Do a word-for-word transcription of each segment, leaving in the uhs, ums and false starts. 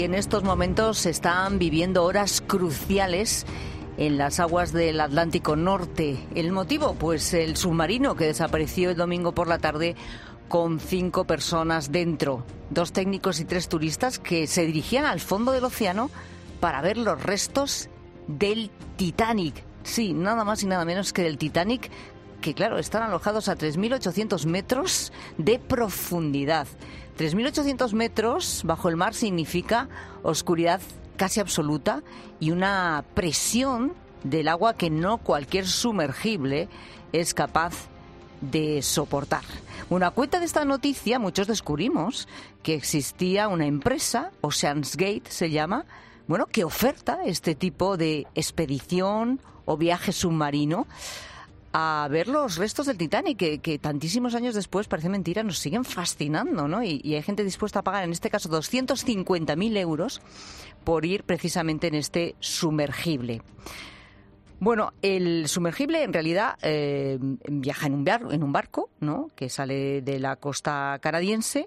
En estos momentos se están viviendo horas cruciales en las aguas del Atlántico Norte. ¿El motivo? Pues el submarino que desapareció el domingo por la tarde con cinco personas dentro. Dos técnicos y tres turistas que se dirigían al fondo del océano para ver los restos del Titanic. Sí, nada más y nada menos que del Titanic, que claro, están alojados a tres mil ochocientos metros de profundidad. tres mil ochocientos metros bajo el mar significa oscuridad casi absoluta y una presión del agua que no cualquier sumergible es capaz de soportar. Bueno, a cuenta de esta noticia, muchos descubrimos que existía una empresa, OceansGate se llama, bueno, que oferta este tipo de expedición o viaje submarino a ver los restos del Titanic, que, que tantísimos años después, parece mentira, nos siguen fascinando, ¿no? Y, y hay gente dispuesta a pagar, en este caso, doscientos cincuenta mil euros por ir precisamente en este sumergible. Bueno, el sumergible en realidad eh, viaja en un, bar, en un barco, ¿no?, que sale de la costa canadiense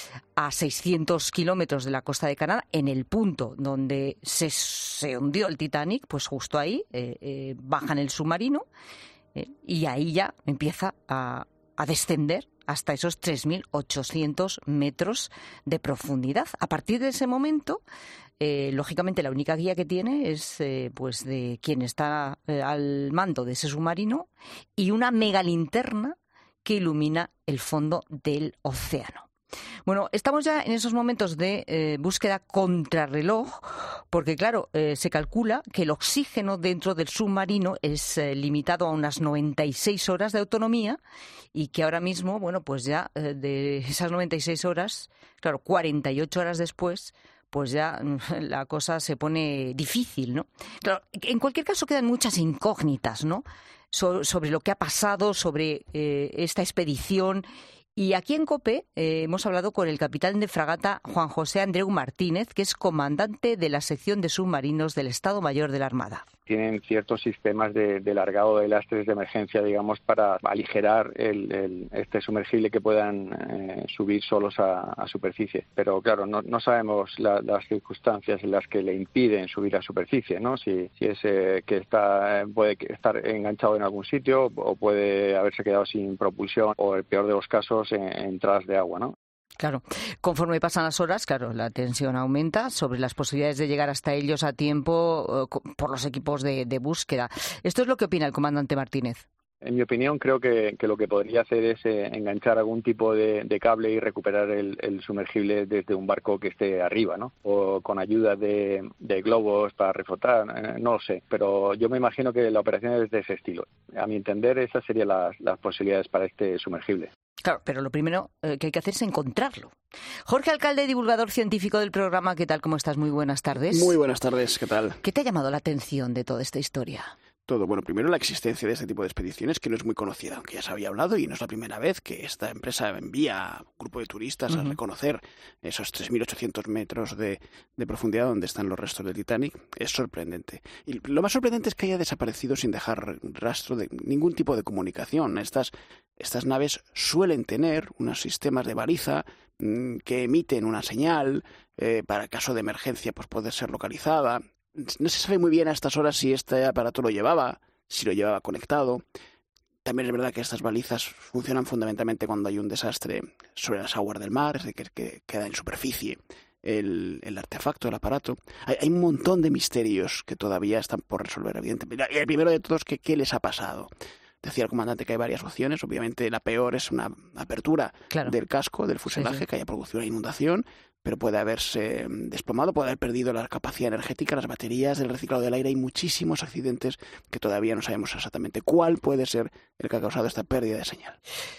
a seiscientos kilómetros de la costa de Canadá, en el punto donde se, se hundió el Titanic, pues justo ahí eh, eh, bajan el submarino. Eh, y ahí ya empieza a, a descender hasta esos tres mil ochocientos metros de profundidad. A partir de ese momento, eh, lógicamente, la única guía que tiene es eh, pues de quien está eh, al mando de ese submarino y una megalinterna que ilumina el fondo del océano. Bueno, estamos ya en esos momentos de eh, búsqueda contrarreloj, porque claro, eh, se calcula que el oxígeno dentro del submarino es eh, limitado a unas noventa y seis horas de autonomía y que ahora mismo, bueno, pues ya eh, de esas noventa y seis horas, claro, cuarenta y ocho horas después, pues ya la cosa se pone difícil, ¿no? Claro, en cualquier caso quedan muchas incógnitas, ¿no?, so- sobre lo que ha pasado, sobre eh, esta expedición. Y aquí en COPE eh, hemos hablado con el capitán de fragata Juan José Andreu Martínez, que es comandante de la sección de submarinos del Estado Mayor de la Armada. Tienen ciertos sistemas de, de largado de lastres de emergencia, digamos, para aligerar el, el, este sumergible que puedan eh, subir solos a, a superficie. Pero claro, no, no sabemos la, las circunstancias en las que le impiden subir a superficie, ¿no? Si, si es eh, que está puede estar enganchado en algún sitio o puede haberse quedado sin propulsión o, el peor de los casos, en entradas de agua, ¿no? Claro, conforme pasan las horas, claro, la tensión aumenta sobre las posibilidades de llegar hasta ellos a tiempo eh, por los equipos de, de búsqueda. Esto es lo que opina el comandante Martínez. En mi opinión, creo que, que lo que podría hacer es eh, enganchar algún tipo de, de cable y recuperar el, el sumergible desde un barco que esté arriba, ¿no? O con ayuda de, de globos para reflotar, eh, no lo sé. Pero yo me imagino que la operación es de ese estilo. A mi entender, esas serían las, las posibilidades para este sumergible. Claro, pero lo primero eh, que hay que hacer es encontrarlo. Jorge Alcalde, divulgador científico del programa, ¿qué tal? ¿Cómo estás? Muy buenas tardes. Muy buenas tardes, ¿qué tal? ¿Qué te ha llamado la atención de toda esta historia? Todo. Bueno, primero la existencia de este tipo de expediciones, que no es muy conocida, aunque ya se había hablado, y no es la primera vez que esta empresa envía a un grupo de turistas uh-huh. a reconocer esos tres mil ochocientos metros de, de profundidad donde están los restos del Titanic. Es sorprendente. Y lo más sorprendente es que haya desaparecido sin dejar rastro de ningún tipo de comunicación. Estas, estas naves suelen tener unos sistemas de baliza mmm, que emiten una señal eh, para caso de emergencia, pues poder ser localizada. No se sabe muy bien a estas horas si este aparato lo llevaba, si lo llevaba conectado. También es verdad que estas balizas funcionan fundamentalmente cuando hay un desastre sobre las aguas del mar, es decir, que, que queda en superficie el, el artefacto, el aparato. Hay, hay un montón de misterios que todavía están por resolver, evidentemente. Y el primero de todos, que ¿qué les ha pasado? Decía el comandante que hay varias opciones. Obviamente la peor es una apertura claro. del casco, del fuselaje, sí, sí. que haya producido una inundación, pero puede haberse desplomado, puede haber perdido la capacidad energética, las baterías del reciclado del aire. Hay muchísimos accidentes que todavía no sabemos exactamente cuál puede ser el que ha causado esta pérdida de señal.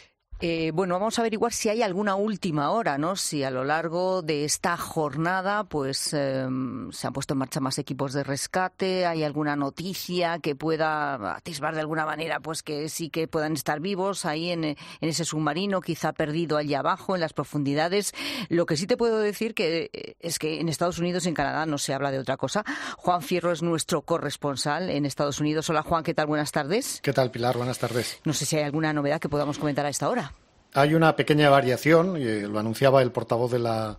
Eh, bueno, vamos a averiguar si hay alguna última hora, ¿no? Si a lo largo de esta jornada pues eh, se han puesto en marcha más equipos de rescate, hay alguna noticia que pueda atisbar de alguna manera pues que sí que puedan estar vivos ahí en, en ese submarino, quizá perdido allí abajo en las profundidades. Lo que sí te puedo decir que es que en Estados Unidos y en Canadá no se habla de otra cosa. Juan Fierro es nuestro corresponsal en Estados Unidos. Hola Juan, ¿qué tal? Buenas tardes. ¿Qué tal, Pilar? Buenas tardes. No sé si hay alguna novedad que podamos comentar a esta hora. Hay una pequeña variación, y lo anunciaba el portavoz de la,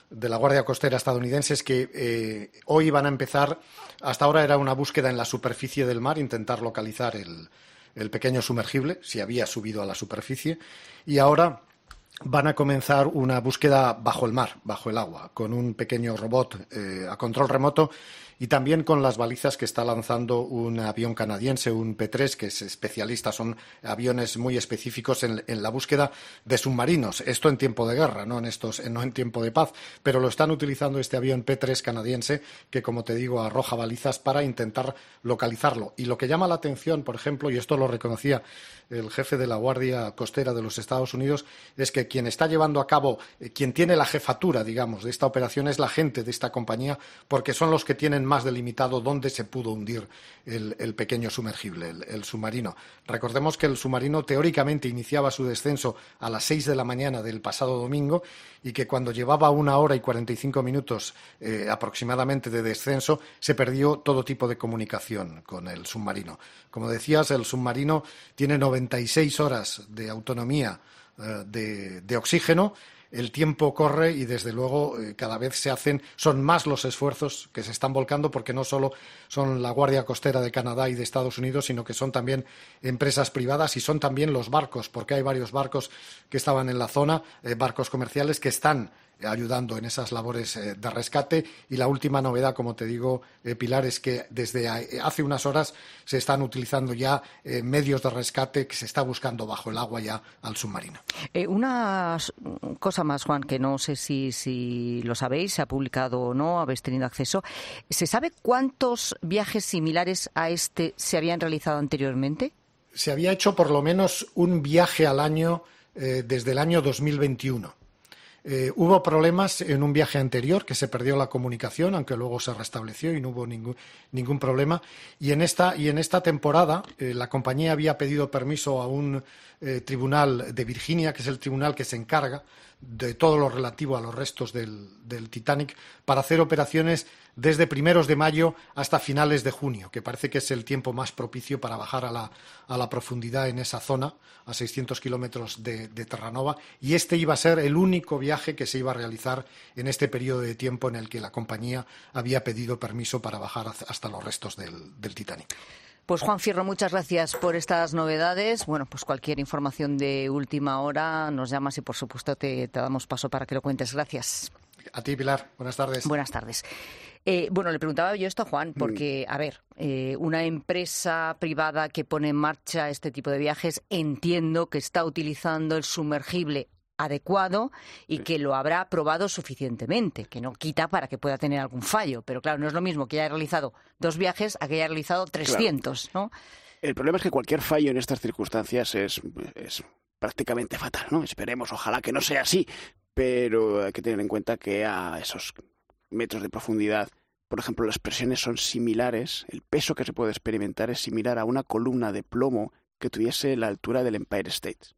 de la Guardia Costera estadounidense es que eh, hoy van a empezar, hasta ahora era una búsqueda en la superficie del mar, intentar localizar el, el pequeño sumergible, si había subido a la superficie, y ahora van a comenzar una búsqueda bajo el mar, bajo el agua, con un pequeño robot eh, a control remoto y también con las balizas que está lanzando un avión canadiense, un P tres, que es especialista, son aviones muy específicos en, en la búsqueda de submarinos. Esto en tiempo de guerra, no en, estos, no en tiempo de paz, pero lo están utilizando este avión P tres canadiense que, como te digo, arroja balizas para intentar localizarlo. Y lo que llama la atención, por ejemplo, y esto lo reconocía el jefe de la Guardia Costera de los Estados Unidos, es que quien está llevando a cabo, eh, quien tiene la jefatura, digamos, de esta operación es la gente de esta compañía, porque son los que tienen más delimitado dónde se pudo hundir el, el pequeño sumergible, el, el submarino. Recordemos que el submarino teóricamente iniciaba su descenso a las seis de la mañana del pasado domingo y que cuando llevaba una hora y cuarenta y cinco minutos eh, aproximadamente de descenso se perdió todo tipo de comunicación con el submarino. Como decías, el submarino tiene noventa y seis horas de autonomía eh, de, de oxígeno. El tiempo corre y, desde luego, eh, cada vez se hacen, son más los esfuerzos que se están volcando, porque no solo son la Guardia Costera de Canadá y de Estados Unidos, sino que son también empresas privadas y son también los barcos, porque hay varios barcos que estaban en la zona, eh, barcos comerciales que están ayudando en esas labores eh, de rescate. Y la última novedad, como te digo, eh, Pilar, es que desde hace unas horas se están utilizando ya eh, medios de rescate, que se está buscando bajo el agua ya al submarino. Eh, una cosa más, Juan, que no sé si, si lo sabéis, se ha publicado o no, habéis tenido acceso. ¿Se sabe cuántos viajes similares a este se habían realizado anteriormente? Se había hecho por lo menos un viaje al año eh, desde el año dos mil veintiuno. Eh, hubo problemas en un viaje anterior, que se perdió la comunicación, aunque luego se restableció y no hubo ningún, ningún problema. Y en esta, y en esta temporada eh, la compañía había pedido permiso a un eh, tribunal de Virginia, que es el tribunal que se encarga de todo lo relativo a los restos del, del Titanic, para hacer operaciones desde primeros de mayo hasta finales de junio, que parece que es el tiempo más propicio para bajar a la, a la profundidad en esa zona, a seiscientos kilómetros de, de Terranova, y este iba a ser el único viaje que se iba a realizar en este periodo de tiempo en el que la compañía había pedido permiso para bajar hasta los restos del, del Titanic. Pues Juan Fierro, muchas gracias por estas novedades. Bueno, pues cualquier información de última hora nos llamas y, por supuesto, te, te damos paso para que lo cuentes. Gracias. A ti, Pilar. Buenas tardes. Buenas tardes. Eh, bueno, le preguntaba yo esto a Juan porque, a ver, eh, una empresa privada que pone en marcha este tipo de viajes, entiendo que está utilizando el sumergible adecuado y que lo habrá probado suficientemente, que no quita para que pueda tener algún fallo. Pero claro, no es lo mismo que haya realizado dos viajes a que haya realizado trescientos, claro, ¿no? El problema es que cualquier fallo en estas circunstancias es, es prácticamente fatal, ¿no? Esperemos, ojalá que no sea así, pero hay que tener en cuenta que a esos metros de profundidad, por ejemplo, las presiones son similares, el peso que se puede experimentar es similar a una columna de plomo que tuviese la altura del Empire State.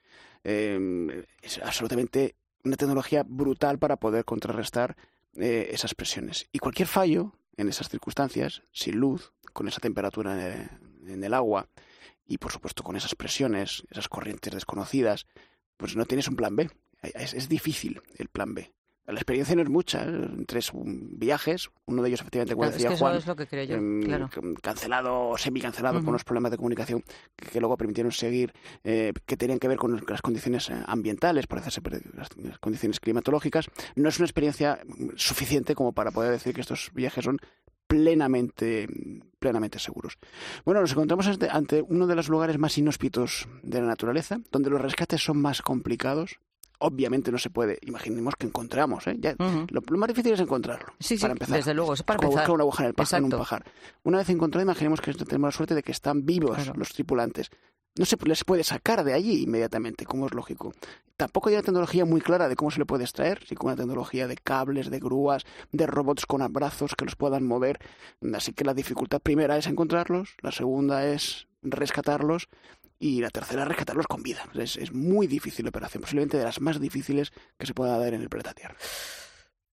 Eh, es absolutamente una tecnología brutal para poder contrarrestar eh, esas presiones. Y cualquier fallo en esas circunstancias, sin luz, con esa temperatura en el, en el agua y, por supuesto, con esas presiones, esas corrientes desconocidas, pues no tienes un plan B. Es, es difícil el plan B. La experiencia no es mucha, ¿eh? Tres viajes, uno de ellos efectivamente, como claro, decía es que Juan, eso es lo que creo yo, eh, claro. cancelado o semi-cancelado, uh-huh, con unos problemas de comunicación que, que luego permitieron seguir, eh, que tenían que ver con las condiciones ambientales, parece ser las, las condiciones climatológicas. No es una experiencia suficiente como para poder decir que estos viajes son plenamente, plenamente seguros. Bueno, nos encontramos ante, ante uno de los lugares más inhóspitos de la naturaleza, donde los rescates son más complicados. Obviamente no se puede, imaginemos que encontramos, ¿eh? Ya, uh-huh. lo, lo más difícil es encontrarlo, sí, para sí, empezar. Desde luego, es para como empezar. buscar una aguja en el pajar, en un pajar. Una vez encontrado, imaginemos que tenemos la suerte de que están vivos, claro, los tripulantes. No se les puede sacar de allí inmediatamente, como es lógico. Tampoco hay una tecnología muy clara de cómo se le puede extraer, sí, con una tecnología de cables, de grúas, de robots con brazos que los puedan mover. Así que la dificultad primera es encontrarlos, la segunda es rescatarlos, y la tercera es rescatarlos con vida. Es, es muy difícil la operación, posiblemente de las más difíciles que se pueda dar en el planeta Tierra.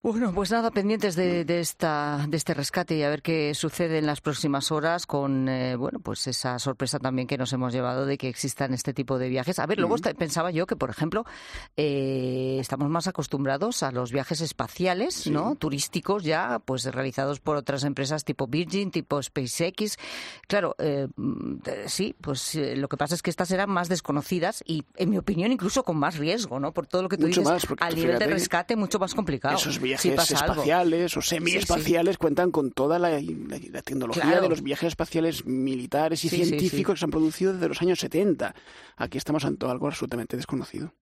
Bueno, pues nada, pendientes de, de esta de este rescate y a ver qué sucede en las próximas horas con eh, bueno, pues esa sorpresa también que nos hemos llevado de que existan este tipo de viajes. A ver, luego mm. pensaba yo que, por ejemplo, eh, estamos más acostumbrados a los viajes espaciales, sí. ¿no? Turísticos ya, pues realizados por otras empresas tipo Virgin, tipo SpaceX. Claro, eh, sí, pues eh, lo que pasa es que estas eran más desconocidas y, en mi opinión, incluso con más riesgo, ¿no? Por todo lo que tú mucho dices, más, al nivel de rescate mucho más complicado. Esos viajes si espaciales algo. o semiespaciales sí, sí. cuentan con toda la, la, la tecnología claro. de los viajes espaciales militares y sí, científicos sí, sí. que se han producido desde los años setenta. Aquí estamos ante algo absolutamente desconocido.